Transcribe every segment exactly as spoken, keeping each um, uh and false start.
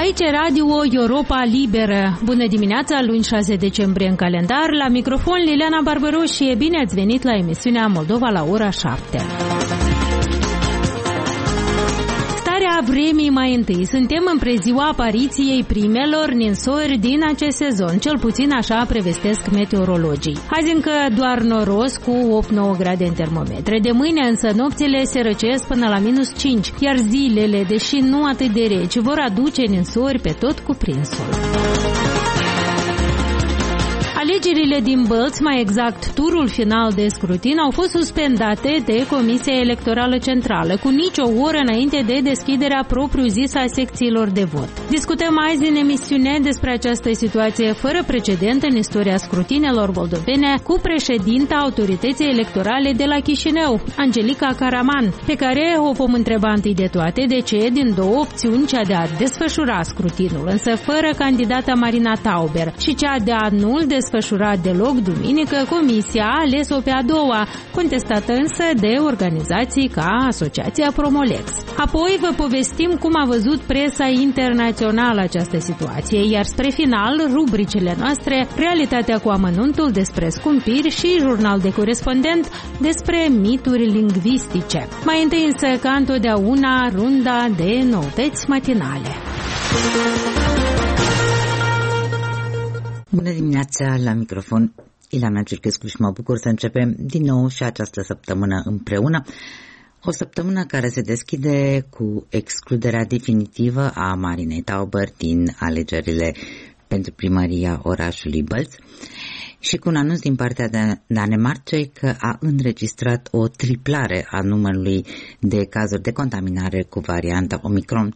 Aici Radio Europa Liberă. Bună dimineața, luni șase decembrie în calendar. La microfon Liliana Barbaru și e bine ați venit la emisiunea Moldova la ora șapte. Vremii mai întâi. Suntem în preziua apariției primelor ninsori din acest sezon, cel puțin așa prevestesc meteorologii. Azi încă doar noros cu opt nouă grade în termometre. De mâine însă nopțile se răcesc până la minus cinci, iar zilele, deși nu atât de reci, vor aduce ninsori pe tot cuprinsul. Alegerile din Bălți, mai exact turul final de scrutin, au fost suspendate de Comisia Electorală Centrală, cu nicio oră înainte de deschiderea propriu-zisă a secțiilor de vot. Discutăm azi în emisiune despre această situație fără precedent în istoria scrutinelor moldovene cu președinta Autorității Electorale de la Chișinău, Angelica Caraman, pe care o vom întreba întâi de toate de ce din două opțiuni, cea de a desfășura scrutinul, însă fără candidata Marina Tauber, și cea de a nu-l desfășura deloc duminică, Comisia a ales-o pe a doua, contestată însă de organizații ca Asociația Promolex. Apoi vă povestim cum a văzut presa internațională această situație, iar spre final, rubricile noastre, realitatea cu amănuntul despre scumpiri și jurnal de corespondent despre mituri lingvistice. Mai întâi însă, ca întotdeauna, runda de noutăți matinale. Bună dimineața, la microfon Ileana Ciurchescu și mă bucur să începem din nou și această săptămână împreună. O săptămână care se deschide cu excluderea definitivă a Marinei Tauber din alegerile pentru primăria orașului Bălți și cu un anunț din partea de Danemarcei că a înregistrat o triplare a numărului de cazuri de contaminare cu varianta Omicron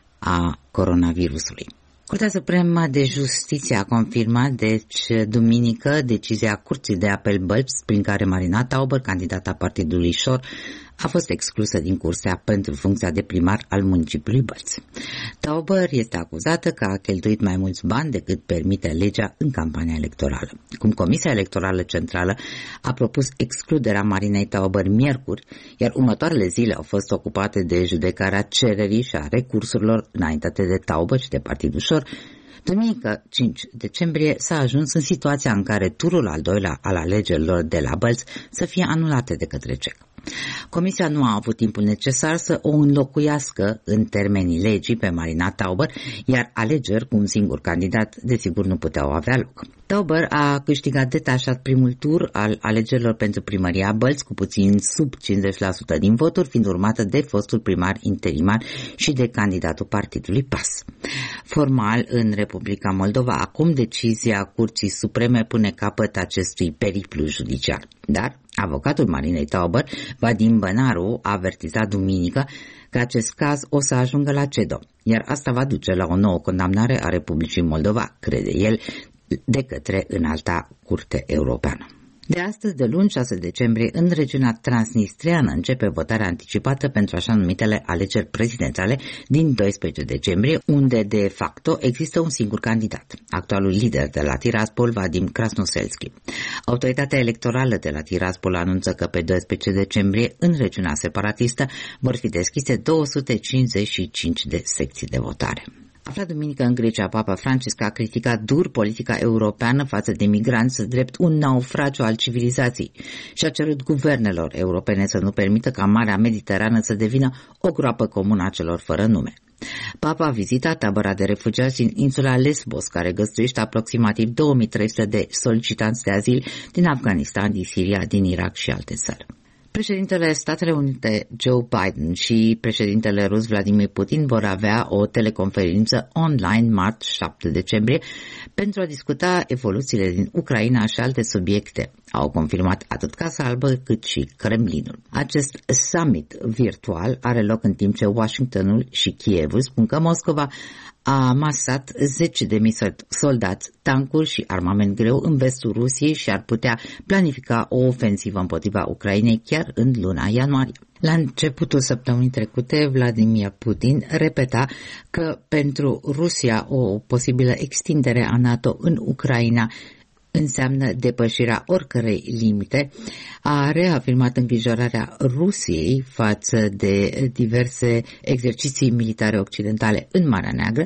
a coronavirusului. Curtea Supremă de Justiție a confirmat, deci, duminică, decizia Curții de Apel Bălți, prin care Marina Tauber, candidata partidului Șor, a fost exclusă din cursea pentru funcția de primar al municipiului Bălți. Tauber este acuzată că a cheltuit mai mulți bani decât permite legea în campania electorală. Cum Comisia Electorală Centrală a propus excluderea Marinei Tauber miercuri, iar următoarele zile au fost ocupate de judecarea cererii și a recursurilor înaintate de Tauber și de partidul Șor, duminică cinci decembrie s-a ajuns în situația în care turul al doilea al alegerilor de la Bălți să fie anulate de către C E C. Comisia nu a avut timpul necesar să o înlocuiască în termenii legii pe Marina Tauber, iar alegeri cu un singur candidat desigur nu puteau avea loc. Tauber a câștigat detașat primul tur al alegerilor pentru primăria Bălți cu puțin sub cincizeci la sută din voturi, fiind urmată de fostul primar interimar și de candidatul partidului P A S. Formal, în Republica Moldova, acum decizia Curții Supreme pune capăt acestui periplu judiciar. Dar avocatul Marinei Tauber, Vadim Bănaru, a avertizat duminică că acest caz o să ajungă la C E D O, iar asta va duce la o nouă condamnare a Republicii Moldova, crede el, de către Înalta Curte Europeană. De astăzi, de luni șase decembrie, în regiunea transnistreană începe votarea anticipată pentru așa numitele alegeri prezidențiale din doisprezece decembrie, unde de facto există un singur candidat, actualul lider de la Tiraspol, Vadim Krasnoselski. Autoritatea electorală de la Tiraspol anunță că pe doisprezece decembrie, în regiunea separatistă, vor fi deschise două sute cincizeci și cinci de secții de votare. Aflat duminică în Grecia, Papa Francisc a criticat dur politica europeană față de migranți drept un naufragiu al civilizației și a cerut guvernelor europene să nu permită ca Marea Mediterană să devină o groapă comună a celor fără nume. Papa a vizitat tabăra de refugiați din insula Lesbos, care găzduiește aproximativ două mii trei sute de solicitanți de azil din Afganistan, din Siria, din Irak și alte țări. Președintele Statelor Unite Joe Biden și președintele rus Vladimir Putin vor avea o teleconferință online marți șapte decembrie pentru a discuta evoluțiile din Ucraina și alte subiecte, au confirmat atât Casa Albă cât și Kremlinul. Acest summit virtual are loc în timp ce Washingtonul și Kievul spun că Moscova a amasat zece de mii soldați, tancuri și armament greu în vestul Rusiei și ar putea planifica o ofensivă împotriva Ucrainei chiar în luna ianuarie. La începutul săptămânii trecute, Vladimir Putin repeta că pentru Rusia o posibilă extindere a NATO în Ucraina înseamnă depășirea oricărei limite. A reafirmat îngrijorarea Rusiei față de diverse exerciții militare occidentale în Marea Neagră,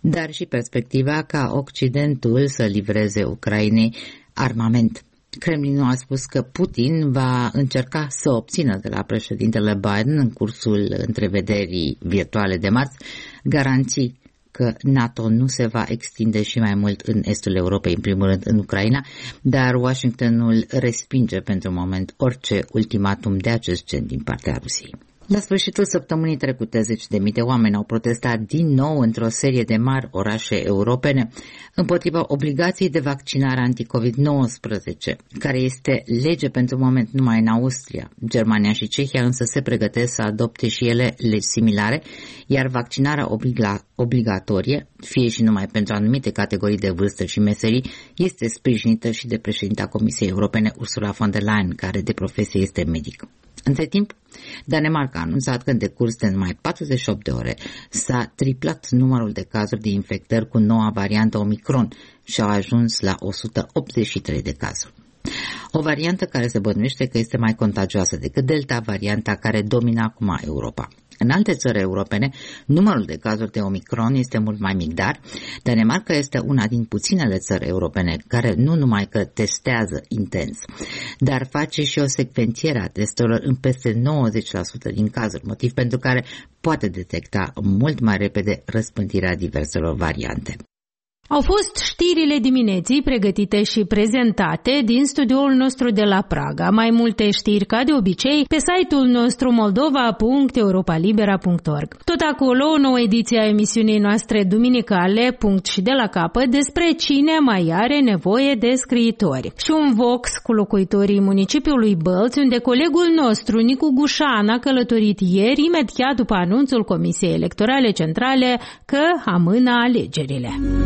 dar și perspectiva ca Occidentul să livreze Ucrainei armament. Kremlinul a spus că Putin va încerca să obțină de la președintele Biden în cursul întrevederii virtuale de marți garanții că NATO nu se va extinde și mai mult în estul Europei, în primul rând în Ucraina, dar Washingtonul respinge pentru moment orice ultimatum de acest gen din partea Rusiei. La sfârșitul săptămânii trecute, zeci de mii de oameni au protestat din nou într-o serie de mari orașe europene împotriva obligației de vaccinare anti-covid nouăsprezece, care este lege pentru moment numai în Austria. Germania și Cehia însă se pregătesc să adopte și ele legi similare, iar vaccinarea obliga- obligatorie, fie și numai pentru anumite categorii de vârstă și meserii, este sprijinită și de președinta Comisiei Europene Ursula von der Leyen, care de profesie este medic. Între timp, Danemarca a anunțat că în decurs de numai patruzeci și opt de ore s-a triplat numărul de cazuri de infectări cu noua variantă Omicron și au ajuns la o sută optzeci și trei de cazuri. O variantă care se bănuiește că este mai contagioasă decât Delta, varianta care domină acum Europa. În alte țări europene, numărul de cazuri de Omicron este mult mai mic, dar Danemarca este una din puținele țări europene care nu numai că testează intens, dar face și o secvențiere a testelor în peste nouăzeci la sută din cazuri, motiv pentru care poate detecta mult mai repede răspândirea diverselor variante. Au fost știrile dimineții pregătite și prezentate din studioul nostru de la Praga. Mai multe știri, ca de obicei, pe site-ul nostru moldova punct europalibera punct org. Tot acolo, o nouă ediție a emisiunii noastre duminicale, punct și de la capăt, despre cine mai are nevoie de scriitori. Și un vox cu locuitorii municipiului Bălți, unde colegul nostru, Nicu Gușan, a călătorit ieri, imediat după anunțul Comisiei Electorale Centrale că amână alegerile.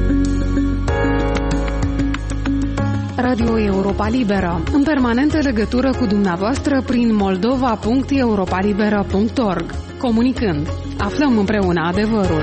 Radio Europa Liberă, în permanentă legătură cu dumneavoastră prin moldova punct europalibera punct org. Comunicând, aflăm împreună adevărul.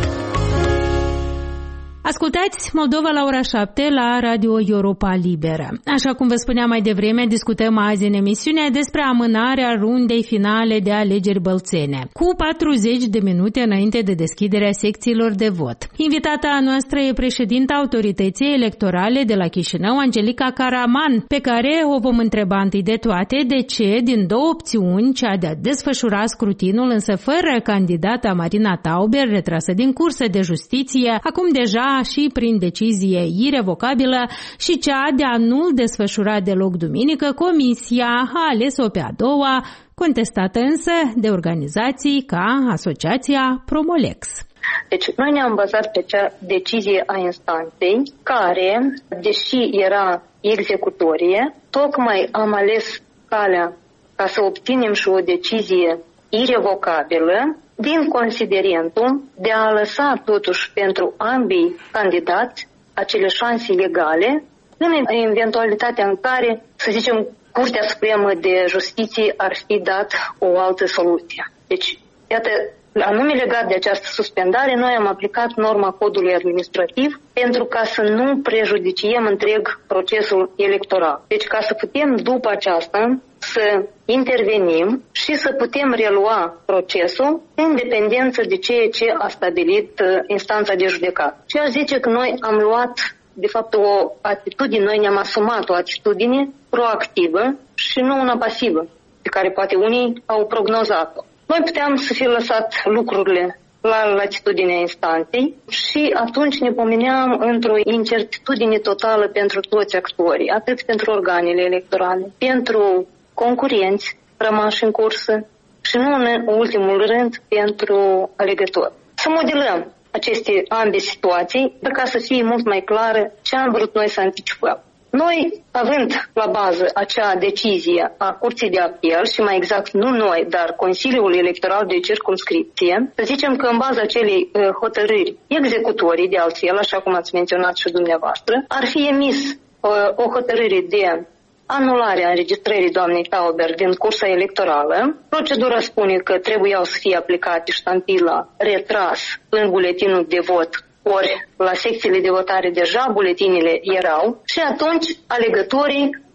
Ascultați Moldova la ora șapte la Radio Europa Liberă. Așa cum vă spuneam mai devreme, discutăm azi în emisiune despre amânarea rundei finale de alegeri bălțene, cu patruzeci de minute înainte de deschiderea secțiilor de vot. Invitata noastră e președinta Autorității Electorale de la Chișinău, Angelica Caraman, pe care o vom întreba întâi de toate de ce, din două opțiuni, cea de a desfășura scrutinul, însă fără candidata Marina Tauber, retrasă din cursă de justiție, acum deja și prin decizie irevocabilă, și cea de a nu desfășura deloc duminică, Comisia a ales-o pe a doua, contestată însă de organizații ca Asociația Promolex. Deci noi ne-am bazat pe cea decizie a instanței care, deși era executorie, tocmai am ales calea ca să obținem și o decizie irevocabilă, din considerentul de a lăsa totuși pentru ambii candidați acele șanse legale în eventualitatea în care, să zicem, Curtea Supremă de Justiție ar fi dat o altă soluție. Deci, iată, anume legat de această suspendare, noi am aplicat norma codului administrativ pentru ca să nu prejudiciem întreg procesul electoral. Deci ca să putem după aceasta să intervenim și să putem relua procesul în dependență de ceea ce a stabilit uh, instanța de judecată. Și aș zice că noi am luat, de fapt, o atitudine, noi ne-am asumat o atitudine proactivă și nu una pasivă, pe care poate unii au prognozat-o. Noi puteam să fi lăsat lucrurile la latitudinea instanței și atunci ne pomeneam într-o incertitudine totală pentru toți actorii, atât pentru organele electorale, pentru concurenți rămași în cursă și nu în ultimul rând pentru alegători. Să modelăm aceste ambe situații ca să fie mult mai clară ce am vrut noi să anticipăm. Noi, având la bază acea decizie a Curții de Apel și mai exact nu noi, dar Consiliul Electoral de Circumscripție, să zicem că în baza acelei uh, hotărâri executorii, de altfel, așa cum ați menționat și dumneavoastră, ar fi emis uh, o hotărâre de anularea înregistrării doamnei Tauber din cursa electorală. Procedura spune că trebuiau să fie aplicate ștampila retras în buletinul de vot, ori la secțiile de votare deja buletinile erau și atunci alegătorii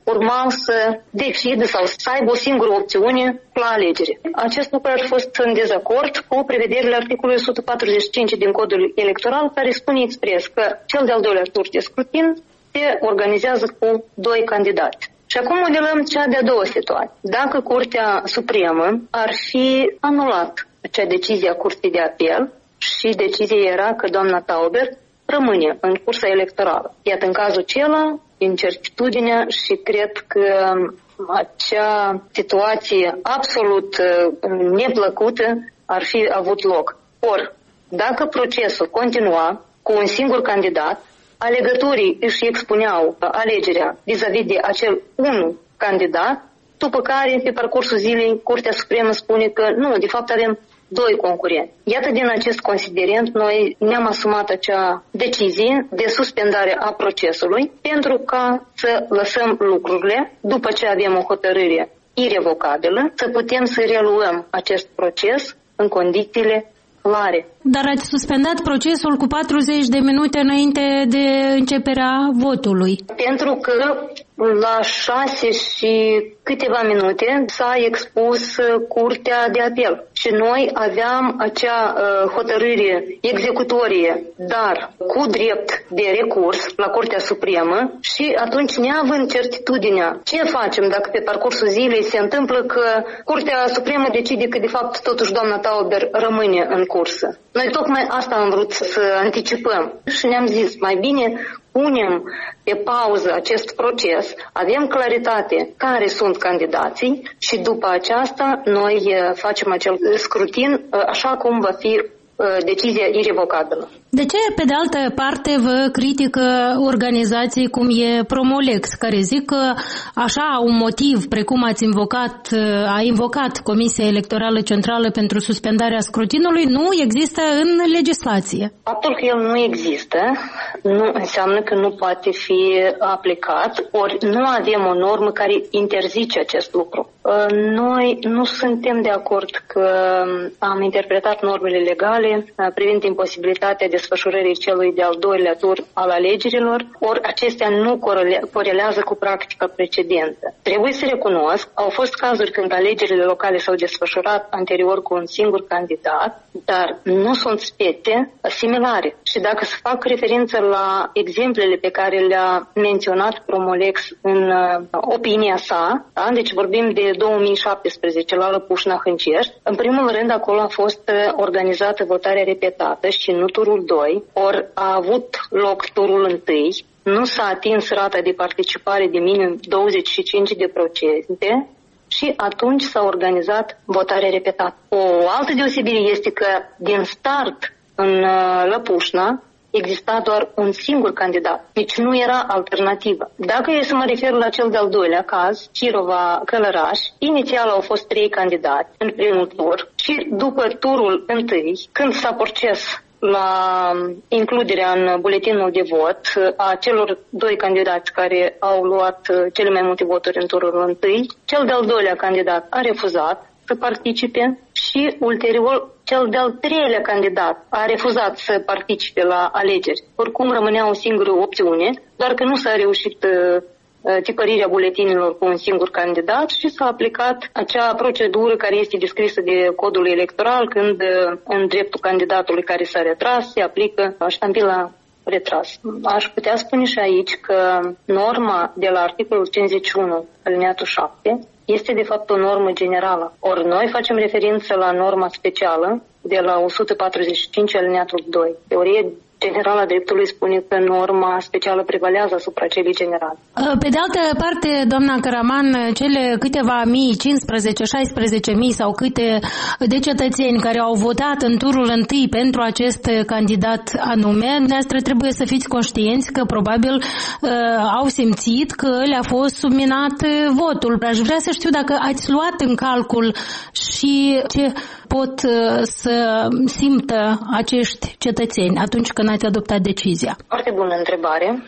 urmau să decidă sau să aibă o singură opțiune la alegere. Acest lucru a fost în dezacord cu prevederile articolului o sută patruzeci și cinci din Codul Electoral, care spune expres că cel de-al doilea tur de scrutin se organizează cu doi candidați. Și acum modelăm cea de-a doua situație. Dacă Curtea Supremă ar fi anulat acea decizie a Curții de Apel și decizia era că doamna Tauber rămâne în cursa electorală. Iată, în cazul acela, incertitudinea și cred că acea situație absolut neplăcută ar fi avut loc. Or, dacă procesul continua cu un singur candidat, alegătorii își expuneau alegerea vis-a-vis de acel unu candidat, după care, pe parcursul zilei, Curtea Supremă spune că nu, de fapt avem doi concurenți. Iată, din acest considerent, noi ne-am asumat acea decizie de suspendare a procesului pentru ca să lăsăm lucrurile, după ce avem o hotărâre irevocabilă, să putem să reluăm acest proces în condițiile clare. Dar ați suspendat procesul cu patruzeci de minute înainte de începerea votului. Pentru că la șase și câteva minute s-a expus Curtea de Apel și noi aveam acea uh, hotărâre executorie, dar cu drept de recurs la Curtea Supremă și atunci, neavând certitudinea ce facem dacă pe parcursul zilei se întâmplă că Curtea Supremă decide că de fapt totuși doamna Tauber rămâne în cursă. Noi tocmai asta am vrut să anticipăm și ne-am zis mai bine punem pe pauză acest proces, avem claritate care sunt candidații și după aceasta noi facem acel scrutin așa cum va fi decizia irevocabilă. De ce, pe de altă parte, vă critică organizații cum e Promolex, care zic că așa un motiv, precum ați invocat, a invocat Comisia Electorală Centrală pentru suspendarea scrutinului, nu există în legislație? Faptul că el nu există nu înseamnă că nu poate fi aplicat, ori nu avem o normă care interzice acest lucru. Noi nu suntem de acord că am interpretat normele legale privind imposibilitatea desfășurării celui de-al doilea tur al alegerilor, ori acestea nu corelează cu practica precedentă. Trebuie să recunosc, au fost cazuri când alegerile locale s-au desfășurat anterior cu un singur candidat, dar nu sunt spete similare. Și dacă se fac referință la exemplele pe care le-a menționat Promolex în opinia sa, da? Deci vorbim de două mii șaptesprezece la Lăpușna Hâncești, în primul rând acolo a fost organizată votarea repetată și nu turul doi, ori a avut loc turul întâi, nu s-a atins rata de participare de minim douăzeci și cinci de procente și atunci s-a organizat votarea repetată. O altă deosebire este că din start în Lăpușna exista doar un singur candidat, deci nu era alternativă. Dacă e să mă refer la cel de-al doilea caz, Cirova-Călăraș, inițial au fost trei candidați în primul tur și după turul întâi, când s-a proces la includerea în buletinul de vot a celor doi candidați care au luat cele mai multe voturi în turul întâi, cel de-al doilea candidat a refuzat să participe și ulterior cel de-al treilea candidat a refuzat să participe la alegeri. Oricum rămânea o singură opțiune, doar că nu s-a reușit tipărirea buletinilor cu un singur candidat și s-a aplicat acea procedură care este descrisă de Codul Electoral, când în dreptul candidatului care s-a retras se aplică ștampila retras. Aș putea spune și aici că norma de la articolul cincizeci și unu alineatul șapte este de fapt o normă generală. Ori noi facem referință la norma specială de la o sută patruzeci și cinci alineatul doi. Teorie generală a dreptului spune că norma specială prevalează asupra celei generale. Pe de altă parte, doamna Caraman, cele câteva mii, cincisprezece, șaisprezece mii sau câte de cetățeni care au votat în turul întâi pentru acest candidat anume, dumneavoastră trebuie să fiți conștienți că probabil uh, au simțit că le-a fost subminat votul. Aș vrea să știu dacă ați luat în calcul și ce pot uh, să simtă acești cetățeni atunci când ați adoptat decizia. Foarte bună întrebare.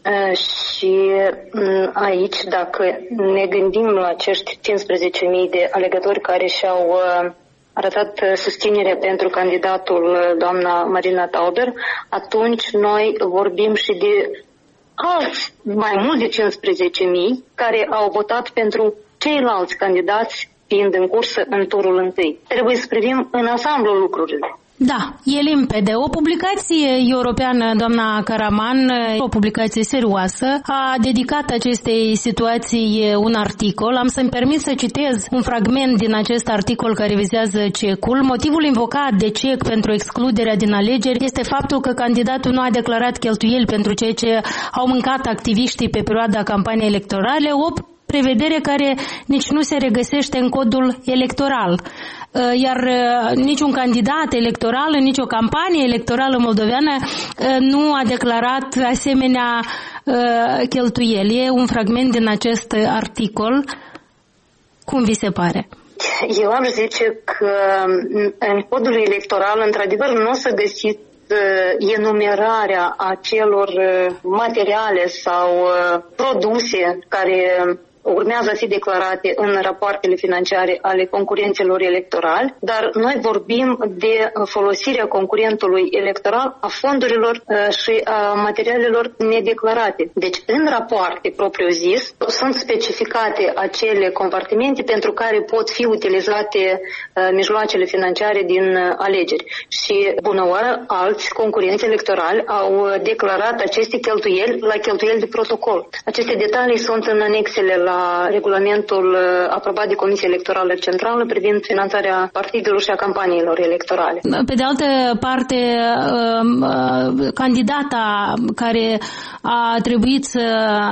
Și aici, dacă ne gândim la acești cincisprezece mii de alegători care și-au arătat susținere pentru candidatul doamna Marina Tauber, atunci noi vorbim și de alți mai mult de cincisprezece mii care au votat pentru ceilalți candidați fiind în cursă în turul întâi. Trebuie să privim în ansamblu lucrurile. Da, e limpede. O publicație europeană, doamna Karaman, o publicație serioasă, a dedicat acestei situații un articol. Am să-mi permit să citez un fragment din acest articol care vizează C E C-ul. Motivul invocat de C E C pentru excluderea din alegeri este faptul că candidatul nu a declarat cheltuieli pentru ceea ce au mâncat activiștii pe perioada campaniei electorale, o prevedere care nici nu se regăsește în codul electoral. Iar niciun candidat electoral, nici o campanie electorală moldoveană nu a declarat asemenea cheltuieli. E un fragment din acest articol. Cum vi se pare? Eu am zice că în codul electoral, într-adevăr, nu o să găsiți enumerarea acelor materiale sau produse care urmează a fi declarate în rapoartele financiare ale concurenților electorali, dar noi vorbim de folosirea concurentului electoral a fondurilor și a materialelor nedeclarate. Deci, în rapoarte propriu-zis, sunt specificate acele compartimente pentru care pot fi utilizate mijloacele financiare din alegeri. Și, bună oară, alți concurenți electorali au declarat aceste cheltuieli la cheltuieli de protocol. Aceste detalii sunt în anexele la la regulamentul aprobat de Comisia Electorală Centrală privind finanțarea partidelor și a campaniilor electorale. Pe de altă parte, candidata care a trebuit să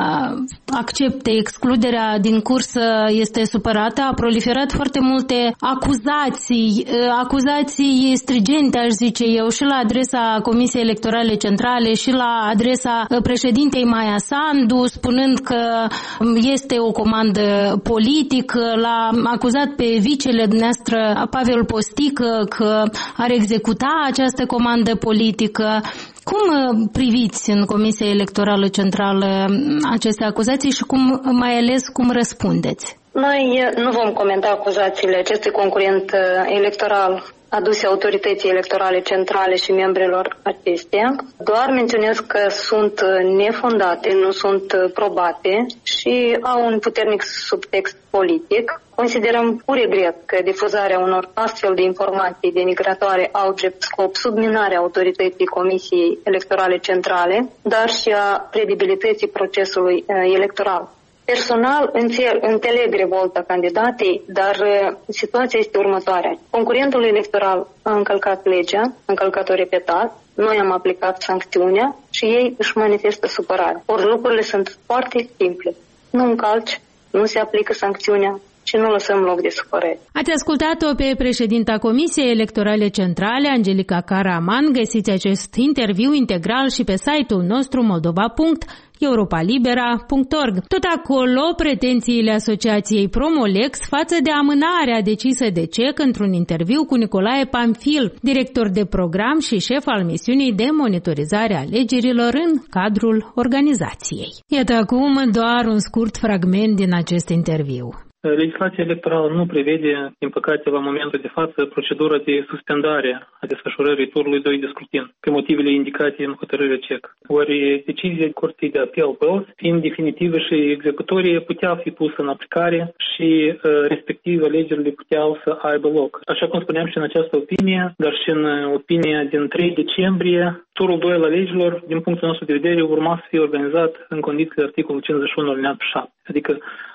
accepte excluderea din cursă este supărată, a proliferat foarte multe acuzații, acuzații strigente, aș zice eu, și la adresa Comisiei Electorale Centrale și la adresa președintei Maia Sandu, spunând că este o comandă politică, l-a acuzat pe vicele dumneavoastră Pavel Postică că ar executa această comandă politică. Cum priviți în Comisia Electorală Centrală aceste acuzații și cum, mai ales cum răspundeți? Noi nu vom comenta acuzațiile acestui concurent electoral aduse autorității electorale centrale și membrilor acesteia. Doar menționez că sunt nefondate, nu sunt probate și au un puternic subtext politic. Considerăm cu regret că difuzarea unor astfel de informații denigratoare au drept scop subminarea autorității Comisiei Electorale Centrale, dar și a credibilității procesului electoral. Personal înțeleg revolta candidatei, dar situația este următoarea. Concurentul electoral a încălcat legea, a încălcat-o repetat, noi am aplicat sancțiunea și ei își manifestă supărare. Ori lucrurile sunt foarte simple. Nu încalci, nu se aplică sancțiunea și nu lăsăm loc de supărare. Ați ascultat-o pe președinta Comisiei Electorale Centrale, Angelica Karaman. Găsiți acest interviu integral și pe site-ul nostru moldova punct europa libera punct org. Tot acolo, pretențiile asociației Promolex față de amânarea decisă de C E C într-un interviu cu Nicolae Pamfil, director de program și șef al misiunii de monitorizare a alegerilor în cadrul organizației. Iată acum doar un scurt fragment din acest interviu. Legislația electorală nu prevede, din păcate, la momentul de față, procedura de suspendare a desfășurării turului doi de scrutin, pe motivele indicate în hotărârea C E C. Ori decizia Curții de Apel Bălți, fiind definitivă și executorie, putea fi pusă în aplicare și respectiv alegerile puteau să aibă loc. Așa cum spuneam și în această opinie, dar și în opinia din trei decembrie, turul doi al alegerilor, din punctul nostru de vedere, urma să fie organizat în condiții de articolul cincizeci și unu alineatul șapte. Adică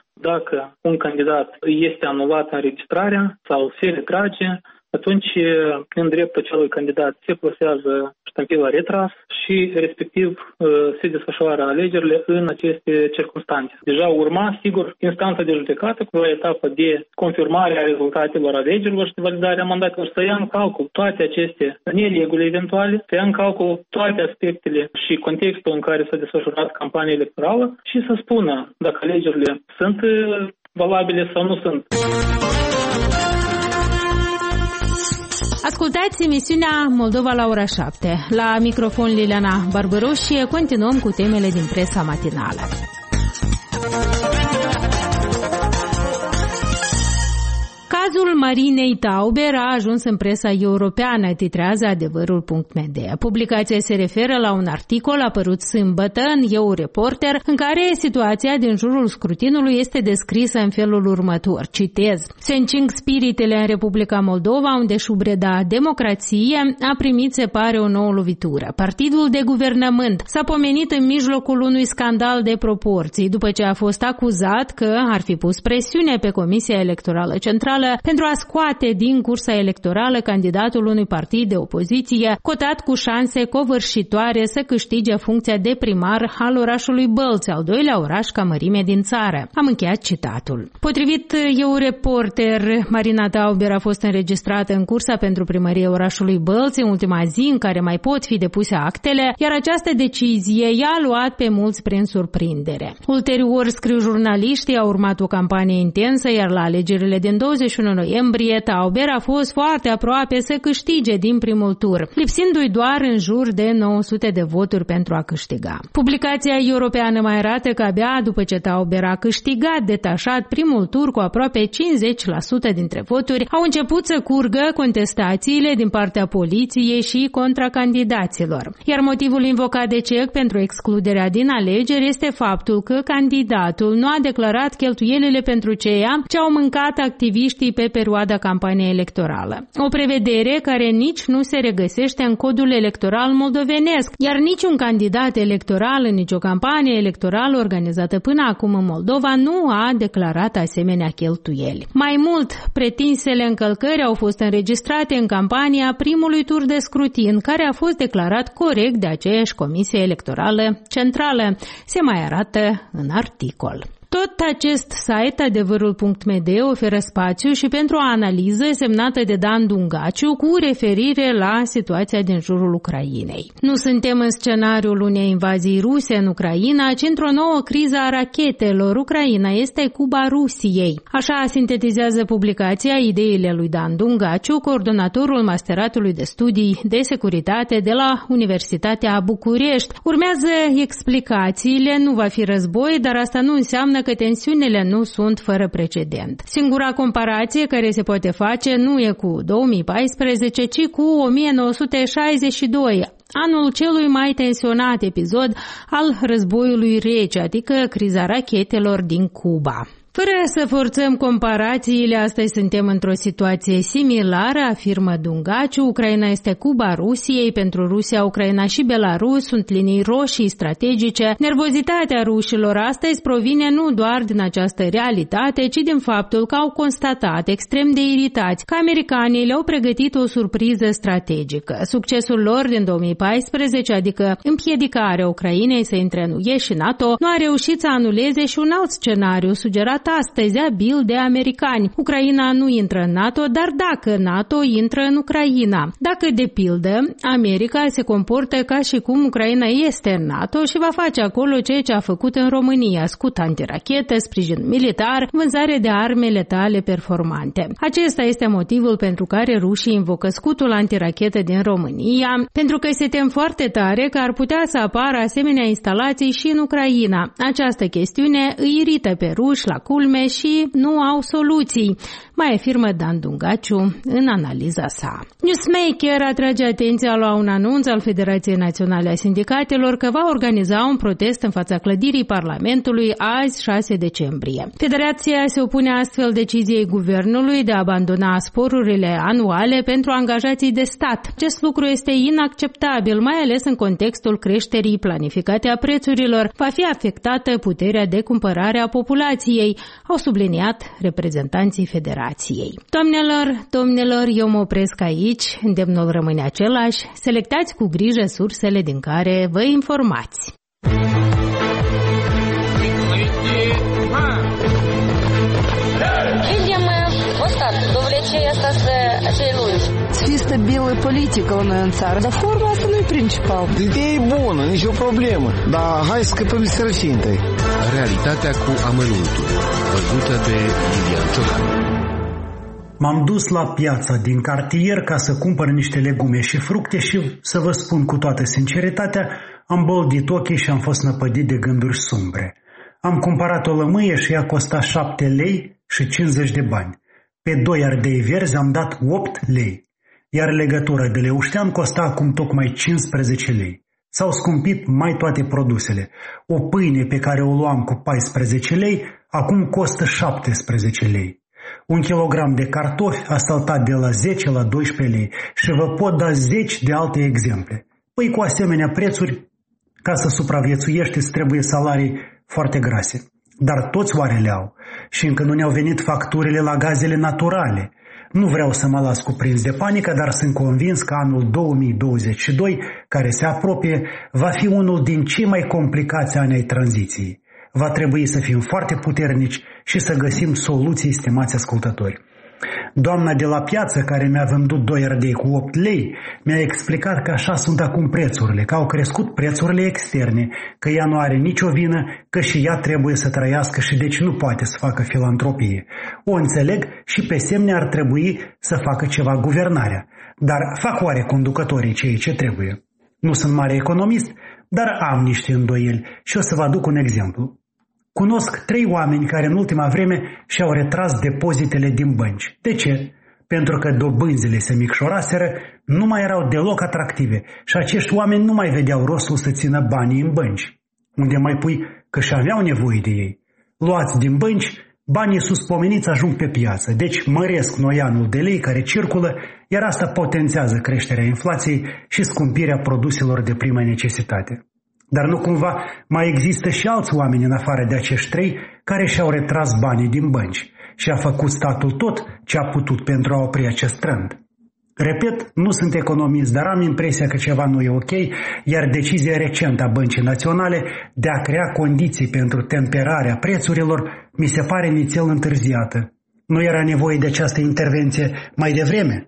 dacă un candidat este anulat înregistrarea sau se retrage, atunci în dreptul acelui candidat se plasează ștampila retras și respectiv se desfășoară alegerile în aceste circunstanțe. Deja urma, sigur, instanța de judecată cu o etapă de confirmare a rezultatelor alegerilor și de validare a mandatelor, să ia în calcul toate aceste nereguli eventuale, să ia în calcul toate aspectele și contextul în care s-a desfășurat campania electorală și să spună dacă alegerile sunt valabile sau nu sunt. Ascultați emisiunea Moldova la ora șapte. La microfon Liliana Barbăroșie, continuăm cu temele din presa matinală. Cazul Marinei Tauber a ajuns în presa europeană, titrează adevărul punct m d. Publicația se referă la un articol apărut sâmbătă în Euroreporter, în care situația din jurul scrutinului este descrisă în felul următor. Citez: se încing spiritele în Republica Moldova, unde șubreda democrație a primit, se pare, o nouă lovitură. Partidul de guvernământ s-a pomenit în mijlocul unui scandal de proporții, după ce a fost acuzat că ar fi pus presiune pe Comisia Electorală Centrală pentru a scoate din cursa electorală candidatul unui partid de opoziție cotat cu șanse covârșitoare să câștige funcția de primar al orașului Bălți, al doilea oraș ca mărime din țară. Am încheiat citatul. Potrivit Euroreporter, Marina Tauber a fost înregistrată în cursa pentru primăria orașului Bălți în ultima zi în care mai pot fi depuse actele, iar această decizie i-a luat pe mulți prin surprindere. Ulterior, scriu jurnaliștii, a urmat o campanie intensă, iar la alegerile din douăzeci și unu noiembrie, Tauber a fost foarte aproape să câștige din primul tur, lipsindu-i doar în jur de nouă sute de voturi pentru a câștiga. Publicația europeană mai arată că abia după ce Tauber a câștigat detașat primul tur cu aproape cincizeci la sută dintre voturi, au început să curgă contestațiile din partea poliției și contracandidaților. Iar motivul invocat de C E C pentru excluderea din alegeri este faptul că candidatul nu a declarat cheltuielile pentru ceea ce au mâncat activiștii pe perioada campaniei electorală. O prevedere care nici nu se regăsește în codul electoral moldovenesc, iar niciun candidat electoral în nicio campanie electorală organizată până acum în Moldova nu a declarat asemenea cheltuieli. Mai mult, pretinsele încălcări au fost înregistrate în campania primului tur de scrutin, care a fost declarat corect de aceeași Comisie Electorală Centrală. Se mai arată în articol. Tot acest site, adevărul punct m d, oferă spațiu și pentru o analiză semnată de Dan Dungaciu cu referire la situația din jurul Ucrainei. Nu suntem în scenariul unei invazii ruse în Ucraina, ci într-o nouă criză a rachetelor. Ucraina este Cuba Rusiei. Așa sintetizează publicația ideile lui Dan Dungaciu, coordonatorul Masteratului de Studii de Securitate de la Universitatea București. Urmează explicațiile, nu va fi război, dar asta nu înseamnă că tensiunile nu sunt fără precedent. Singura comparație care se poate face nu e cu două mii paisprezece, ci cu o mie nouă sute șaizeci și doi, anul celui mai tensionat episod al războiului rece, adică criza rachetelor din Cuba. Fără să forțăm comparațiile, astăzi suntem într-o situație similară, afirmă Dungaciu. Ucraina este Cuba Rusiei, pentru Rusia, Ucraina și Belarus sunt linii roșii strategice. Nervozitatea rușilor astăzi provine nu doar din această realitate, ci din faptul că au constatat, extrem de iritați, că americanii le-au pregătit o surpriză strategică. Succesul lor din două mii paisprezece, adică împiedicarea Ucrainei să intre în U E și NATO, nu a reușit să anuleze și un alt scenariu sugerat astăzi abil de americani. Ucraina nu intră în NATO, dar dacă NATO intră în Ucraina. Dacă, de pildă, America se comportă ca și cum Ucraina este în NATO și va face acolo ceea ce a făcut în România: scut antirachetă, sprijin militar, vânzare de arme letale performante. Acesta este motivul pentru care rușii invocă scutul antirachetă din România, pentru că se tem foarte tare că ar putea să apară asemenea instalații și în Ucraina. Această chestiune îi irită pe ruși la culme și nu au soluții, mai afirmă Dan Dungaciu în analiza sa. Newsmaker atrage atenția la un anunț al Federației Naționale a Sindicatelor că va organiza un protest în fața clădirii Parlamentului azi, șase decembrie. Federația se opune astfel deciziei guvernului de a abandona sporurile anuale pentru angajații de stat. Acest lucru este inacceptabil, mai ales în contextul creșterii planificate a prețurilor. Va fi afectată puterea de cumpărare a populației, au subliniat reprezentanții Federației. Doamnelor, domnilor, eu mă opresc aici, îndemnul rămâne același, selectați cu grijă sursele din care vă informați. Să fie stabilă politică la noi în țară, dar forma asta nu e principal. Ideea e bună, nicio problemă, dar hai să scăpăm de sărăcie întâi. Realitatea cu amănuntul, văzută de Lilian Ciocan. M-am dus la piața din cartier ca să cumpăr niște legume și fructe și, să vă spun cu toată sinceritatea, am boldit ochii și am fost năpădit de gânduri sumbre. Am cumpărat o lămâie și ea costa șapte lei și cincizeci de bani. Pe doi ardei verzi am dat opt lei, iar legătura de Leuștean costa acum tocmai cincisprezece lei. S-au scumpit mai toate produsele. O pâine pe care o luam cu paisprezece lei, acum costă șaptesprezece lei. Un kilogram de cartofi a saltat de la zece la doisprezece lei și vă pot da zeci de alte exemple. Păi cu asemenea prețuri, ca să supraviețuiești, îți trebuie salarii foarte grase. Dar toți oarele au și încă nu ne-au venit facturile la gazele naturale. Nu vreau să mă las cuprins de panică, dar sunt convins că anul două mii douăzeci și doi, care se apropie, va fi unul din cei mai complicați ani ai tranziției. Va trebui să fim foarte puternici și să găsim soluții, stimați ascultători. Doamna de la piață, care mi-a vândut doi ardei cu opt lei, mi-a explicat că așa sunt acum prețurile, că au crescut prețurile externe, că ea nu are nicio vină, că și ea trebuie să trăiască și deci nu poate să facă filantropie. O înțeleg și pe semne ar trebui să facă ceva guvernarea. Dar fac oare conducătorii ceea ce trebuie? Nu sunt mare economist, dar am niște îndoieli și o să vă aduc un exemplu. Cunosc trei oameni care în ultima vreme și-au retras depozitele din bănci. De ce? Pentru că dobânzile se micșoraseră, nu mai erau deloc atractive și acești oameni nu mai vedeau rostul să țină banii în bănci. Unde mai pui că și aveau nevoie de ei. Luați din bănci, banii suspomeniți ajung pe piață, deci măresc noianul de lei care circulă, iar asta potențează creșterea inflației și scumpirea produselor de primă necesitate. Dar nu cumva mai există și alți oameni în afară de acești trei care și-au retras banii din bănci și a făcut statul tot ce a putut pentru a opri acest trend. Repet, nu sunt economist, dar am impresia că ceva nu e ok, iar decizia recentă a Băncii Naționale de a crea condiții pentru temperarea prețurilor mi se pare nițel întârziată. Nu era nevoie de această intervenție mai devreme?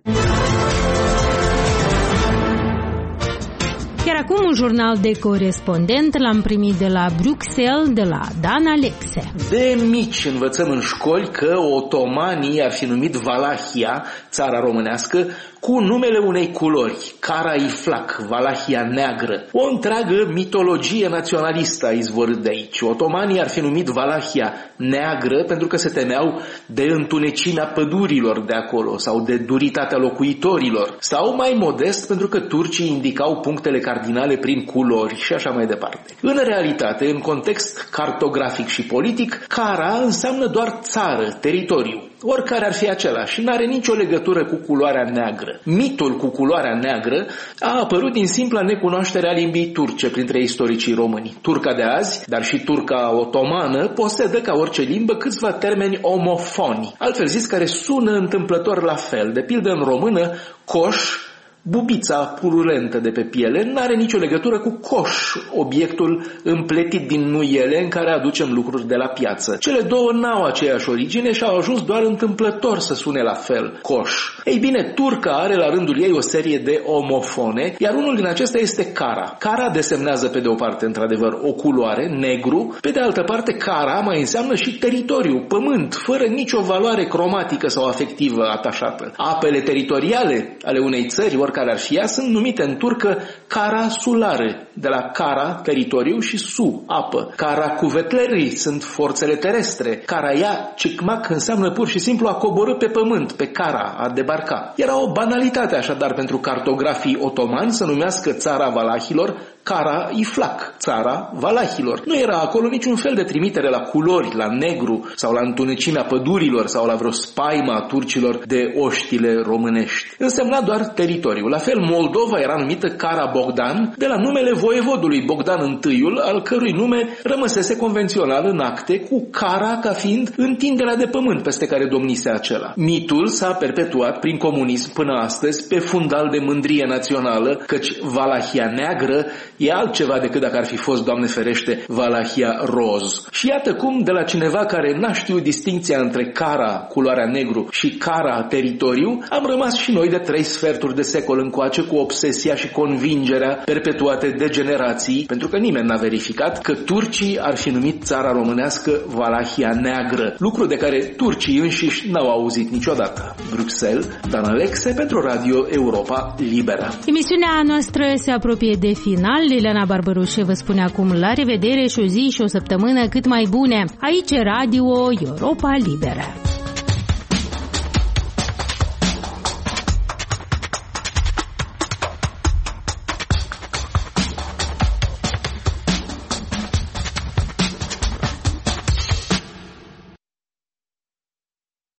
Iar acum un jurnal de corespondent l-am primit de la Bruxelles, de la Dan Alexe. De mici învățăm în școli că otomanii ar fi numit Valahia, țara românească, cu numele unei culori, Cara-i-Flac, Valahia neagră. O întreagă mitologie naționalistă a izvorât de aici. Otomanii ar fi numit Valahia neagră pentru că se temeau de întunecimea pădurilor de acolo sau de duritatea locuitorilor, sau mai modest pentru că turcii indicau punctele cardinale prin culori și așa mai departe. În realitate, în context cartografic și politic, Cara înseamnă doar țară, teritoriu, oricare ar fi acela și nu are nicio legătură cu culoarea neagră. Mitul cu culoarea neagră a apărut din simpla necunoaștere a limbii turce printre istoricii români. Turca de azi, dar și turca otomană, posedă ca orice limbă câțiva termeni omofoni, altfel zis care sună întâmplător la fel. De pildă în română, coș, bubița purulentă de pe piele, nu are nicio legătură cu coș, obiectul împletit din nuiele în care aducem lucruri de la piață. Cele două n-au aceeași origine și au ajuns doar întâmplător să sune la fel, coș. Ei bine, turca are la rândul ei o serie de omofone, iar unul din acestea este cara. Cara desemnează pe de o parte, într-adevăr, o culoare, negru, pe de altă parte, cara mai înseamnă și teritoriu, pământ, fără nicio valoare cromatică sau afectivă atașată. Apele teritoriale ale unei țări, ori care ar fi ea, sunt numite în turcă cara sulare, de la cara, teritoriu, și su, apă. Cara cuvetlerii sunt forțele terestre. Cara ea, cicmac, înseamnă pur și simplu a coborî pe pământ, pe cara, a debarca. Era o banalitate așadar pentru cartografii otomani să numească țara valahilor Cara-i-Flac, țara valahilor. Nu era acolo niciun fel de trimitere la culori, la negru sau la întunecimea pădurilor sau la vreo spaimă a turcilor de oștile românești. Însemna doar teritoriu. La fel, Moldova era numită Cara-Bogdan de la numele voievodului Bogdan întâiul, al cărui nume rămăsese convențional în acte, cu cara ca fiind întinderea de pământ peste care domnise acela. Mitul s-a perpetuat prin comunism până astăzi pe fundal de mândrie națională, căci Valahia neagră e altceva decât dacă ar fi fost, Doamne ferește, Valahia roz. Și iată cum, de la cineva care n-a știut distinția între cara, culoarea negru, și cara, teritoriu, am rămas și noi de trei sferturi de secol încoace cu obsesia și convingerea perpetuate de generații, pentru că nimeni n-a verificat, că turcii ar fi numit țara românească Valahia neagră, lucru de care turcii înșiși n-au auzit niciodată. Bruxelles, Dan Alexe pentru Radio Europa Liberă. Emisiunea noastră se apropie de final. Liliana Barbarușe vă spune acum la revedere și o zi și o săptămână cât mai bune. Aici Radio Europa Liberă.